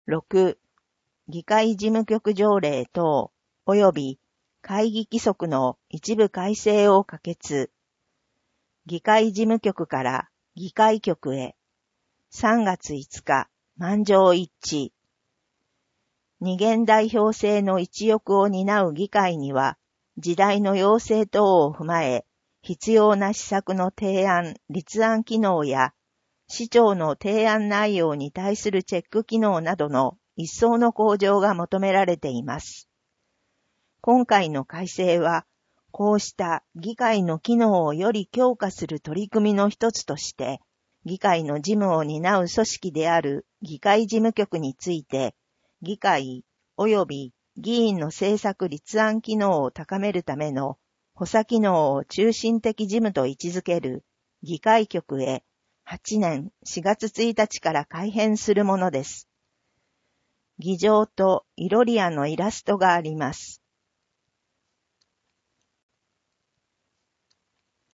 6、議会事務局条例等及び会議規則の一部改正を可決。議会事務局から議会局へ。3月5日、満場一致。二元代表制の一翼を担う議会には、時代の要請等を踏まえ、必要な施策の提案、立案機能や、市長の提案内容に対するチェック機能などの一層の向上が求められています。今回の改正は、こうした議会の機能をより強化する取り組みの一つとして、議会の事務を担う組織である議会事務局について、議会及び議員の政策立案機能を高めるための補佐機能を中心的事務と位置づける議会局へ8年4月1日から改編するものです。議場とイロリアのイラストがあります。